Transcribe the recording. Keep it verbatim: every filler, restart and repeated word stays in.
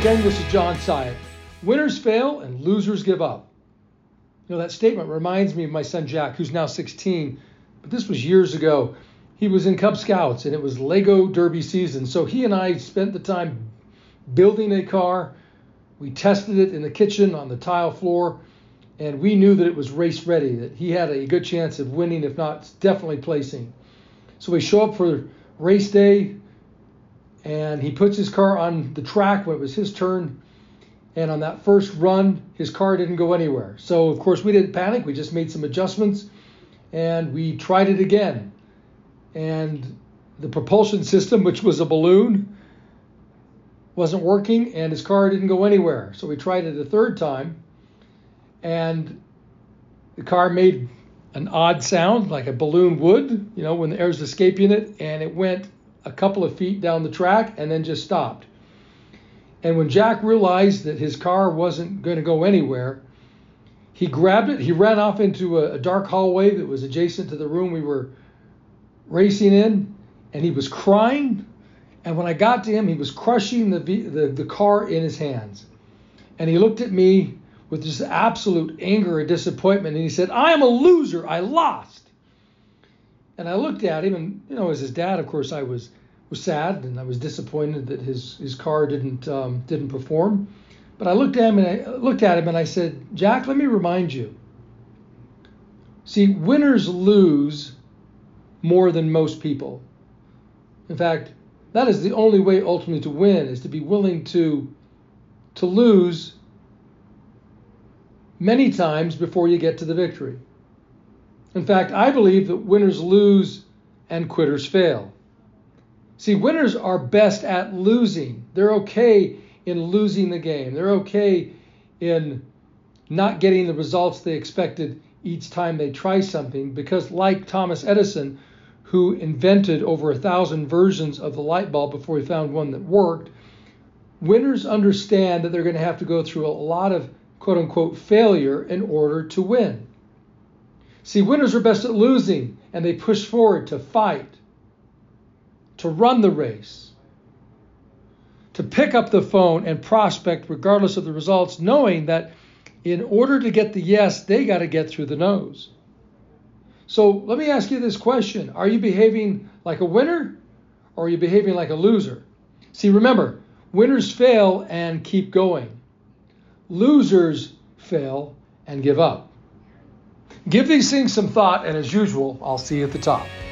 gang, this is John Syatt. Winners fail and losers give up. You know, that statement reminds me of my son Jack, who's now sixteen, but this was years ago. He was in Cub Scouts and it was Lego Derby season. So he and I spent the time building a car. We tested it in the kitchen on the tile floor, and we knew that it was race ready, that he had a good chance of winning, if not definitely placing. So we show up for race day, and he puts his car on the track when it was his turn. And on that first run, his car didn't go anywhere. So, of course, we didn't panic. We just made some adjustments, and we tried it again. And the propulsion system, which was a balloon, wasn't working, and his car didn't go anywhere. So we tried it a third time, and the car made an odd sound, like a balloon would, you know, when the air's escaping it, and it went a couple of feet down the track and then just stopped. And when Jack realized that his car wasn't going to go anywhere, he grabbed it, he ran off into a, a dark hallway that was adjacent to the room we were racing in, and he was crying. And when I got to him, he was crushing the, the, the car in his hands. And he looked at me with just absolute anger and disappointment, and he said, "I am a loser, I lost." And I looked at him, and, you know, as his dad, of course, I was was sad, and I was disappointed that his his car didn't um, didn't perform. But I looked at him, and I looked at him, and I said, "Jack, let me remind you. See, winners lose more than most people. In fact, that is the only way ultimately to win, is to be willing to to lose many times before you get to the victory. In fact, I believe that winners lose and quitters fail. See, winners are best at losing. They're okay in losing the game. They're okay in not getting the results they expected each time they try something, because like Thomas Edison, who invented over a thousand versions of the light bulb before he found one that worked, winners understand that they're going to have to go through a lot of quote-unquote failure in order to win. See, winners are best at losing, and they push forward to fight, to run the race, to pick up the phone and prospect regardless of the results, knowing that in order to get the yes, they got to get through the no's. So let me ask you this question. Are you behaving like a winner, or are you behaving like a loser? See, remember, winners fail and keep going. Losers fail and give up. Give these things some thought, and as usual, I'll see you at the top.